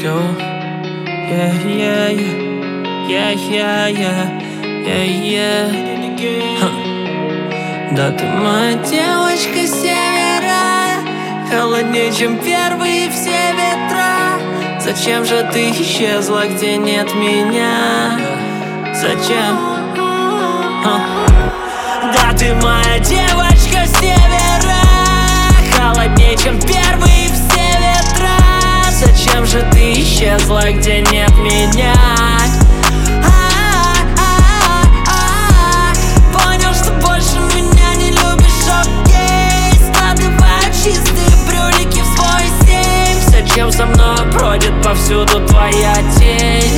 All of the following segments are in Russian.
go. Yeah, yeah, yeah, yeah, yeah, yeah, yeah, yeah. Да ты моя девочка с севера, холоднее, чем первые все ветра. Зачем же ты исчезла, где нет меня? Зачем? Да ты моя девочка с севера, холоднее, чем первые все ветра. Зачем же ты исчезла, где нет меня? Понял, что больше меня не любишь, окей. Складываю чистые брюлики в свой сейф. Зачем со мной бродит повсюду твоя тень?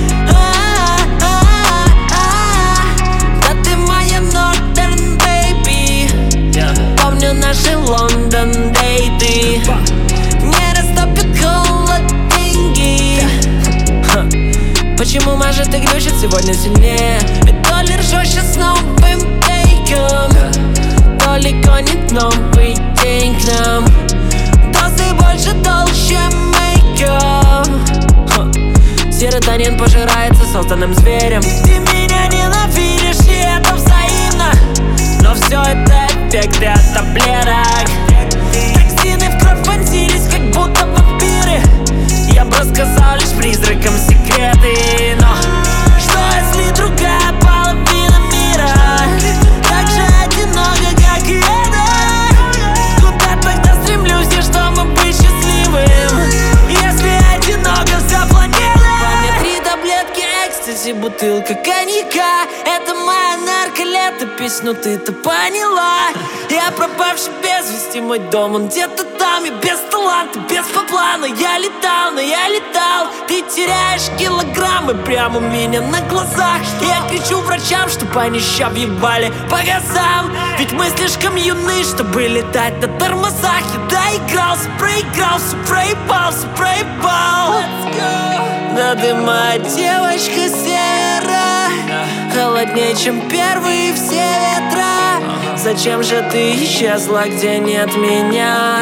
Наши Лондон дейты не растопят холод деньги. Почему может и глючит сегодня сильнее? Ведь то ли жестче с новым тейком, то ли гонит новый день к нам. Дозы больше толще мейков. Серотонин пожирается созданным зверем. Ты меня ненавидишь, и это взаимно, но все это эффекты от таблеток. Токсины в кровь вонзились, как будто вампиры. Я бы рассказал лишь призракам секреты. Но что если другая половина мира так же одинока, как и эта? Куда тогда стремлюсь я, чтобы быть счастливым, если одиноко вся планета? Во мне 3 таблетки экстази, бутылка коньяка. Это моя нарколетопись, но ты-то поняла. Я пропавший без вести, мой дом, он где-то там. Я без таланта, без плана. Я летал, но я летал. Ты теряешь килограммы прямо у меня на глазах. Я кричу врачам, чтобы они ща въебали по газам. Ведь мы слишком юны, чтобы летать на тормозах. Я доигрался, проигрался, проебался, проебал. Да ты моя девочка с севера, холоднее, чем первые все ветра. Зачем же ты исчезла, где нет меня?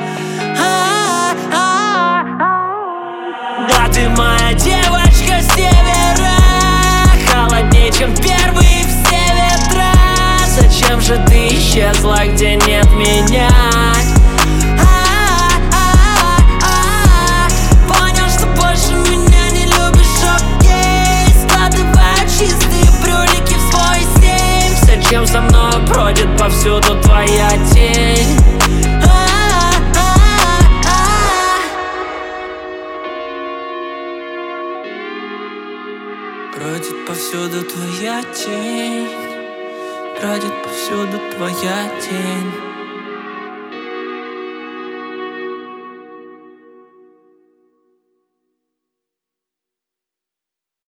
Да ты моя девочка с севера, холоднее, чем первые все ветра. Зачем же ты исчезла, где нет меня? Понял, что больше меня не любишь, окей. Складываю чистые брюлики в свой сейф. Зачем со мной бродит повсюду твоя тень? Бродит повсюду твоя тень, бродит повсюду твоя тень.